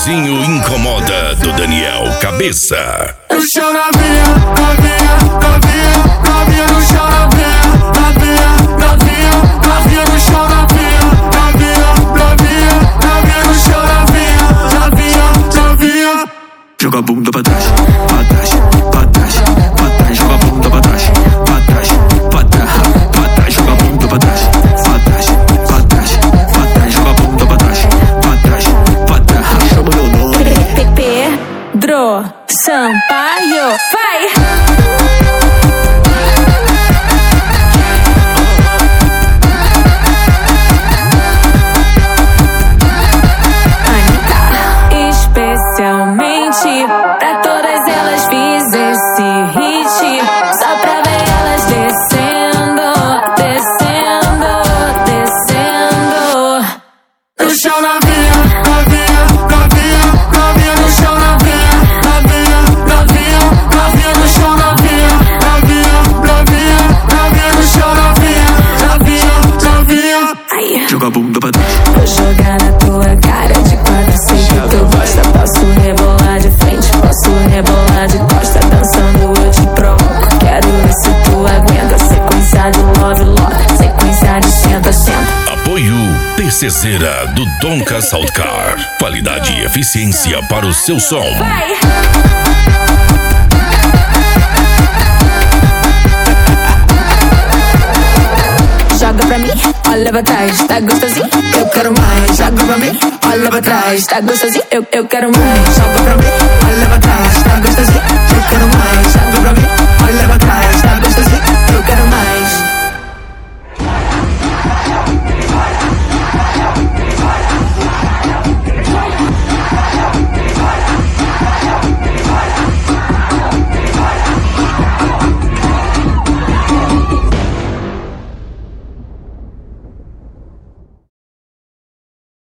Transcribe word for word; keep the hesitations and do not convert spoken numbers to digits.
Chãozinho incomoda do Daniel Cabeça. No chão novinha, novinha, novinha, novinha no chão novinha, novinha, novinha, novinha no chão novinha, novinha, novinha, novinha no chão novinha, novinha, novinha. Joga a bunda pra trás, pra trás, pra trás, pra trás, joga a bunda pra trás, pra trás, pra trás, pra trás, joga a bunda pra trás, pra trás, pra trás, pra trás, joga a bunda pra trás, pra trás, pra trás, chama meu nome. Pedro Sampaio, vai! Especialmente pra todas elas fiz esse hit, só pra ver elas descendo, descendo, descendo. No chão novinha, novinha, novinha, novinha no chão novinha, novinha, novinha, novinha no chão novinha, novinha, novinha, novinha no chão novinha, novinha, novinha. Aí. Joga a bunda pra trás. Vou jogar na tua cara de quatro, sei que tu gosta. Posso rebolar de frente, posso rebolar de costa. Dançando eu te provoco, quero ver se tu aguenta. Sequência de love, love, sequência de senta, senta. Apoio Terceira do Donka Soundcar. Qualidade e eficiência para o seu som. Vai! Joga pra mim, olha pra trás, tá gostosinho? Eu quero mais. Joga pra mim, olha pra trás, tá gostosinho? Eu, eu quero mais. Joga pra mim, olha pra trás, tá gostosinho?